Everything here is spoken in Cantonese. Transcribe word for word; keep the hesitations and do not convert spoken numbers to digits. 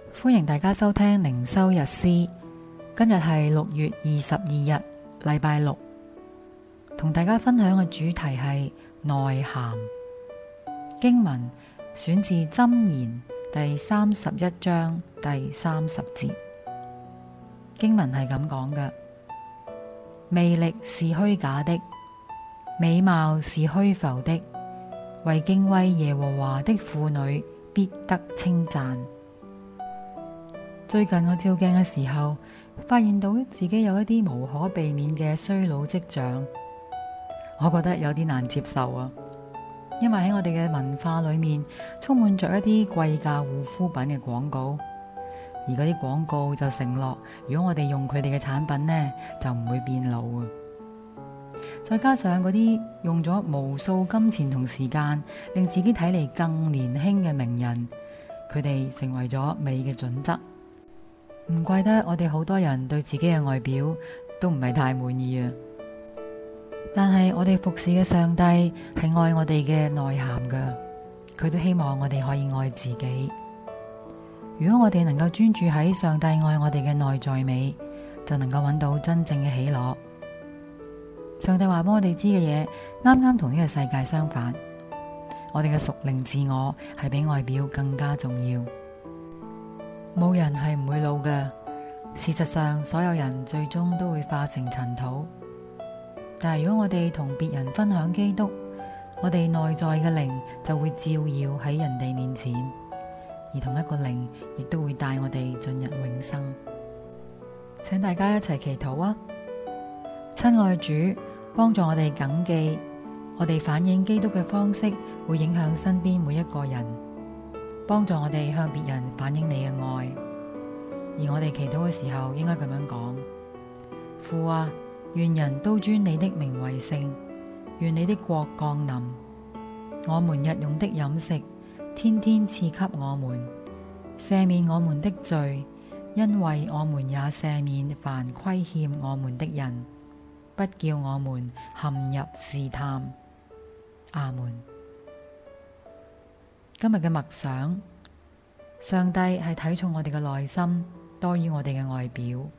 歡迎大家收聽靈修日詩。今日係六月二十二日，禮拜六，同大家分享嘅主題係內涵。經文選自箴言第三十一章第三十節。經文係咁講嘅：魅力是虛假的，美貌是虛浮的，為敬畏耶和華的婦女必得稱讚。最近我照鏡嘅時候，發現到自己有一啲無可避免嘅衰老跡象，我覺得有啲難接受啊！因為喺我哋嘅文化裏面，充滿着一啲貴價護膚品嘅廣告，而嗰啲廣告就承諾，如果我哋用佢哋嘅產品呢，就唔會變老啊！再加上嗰啲用咗無數金錢同時間，令自己睇嚟更年輕嘅名人，佢哋成為咗美嘅準則。唔怪得我哋好多人對自己嘅外表都唔係太滿意啊！但係我哋服侍嘅上帝係愛我哋嘅內涵噶，佢都希望我哋可以愛自己。如果我哋能夠專注喺上帝愛我哋嘅內在美，就能夠揾到真正嘅喜樂。上帝話俾我哋知嘅嘢，啱啱同呢個世界相反。我哋嘅屬靈自我係比外表更加重要。冇人係唔會老嘅，事實上所有人最終都會化成塵土。但係如果我哋同別人分享基督，我哋內在嘅靈就會照耀喺人哋面前，而同一個靈亦都會帶我哋進入永生。請大家一齊祈禱啊！親愛主，幫助我哋謹記，我哋反映基督嘅方式會影響身邊每一個人。幫助我哋向別人反映你嘅愛，而我哋祈禱嘅時候應該咁樣講：父啊，願人都尊你的名為聖，願你的國降臨。我們日用的飲食，天天賜給我們，赦免我們的罪，因為我們也赦免凡虧欠我們的人，不叫我們陷入試探。阿門。今日嘅默想，上帝係睇重我哋嘅內心多於我哋嘅外表。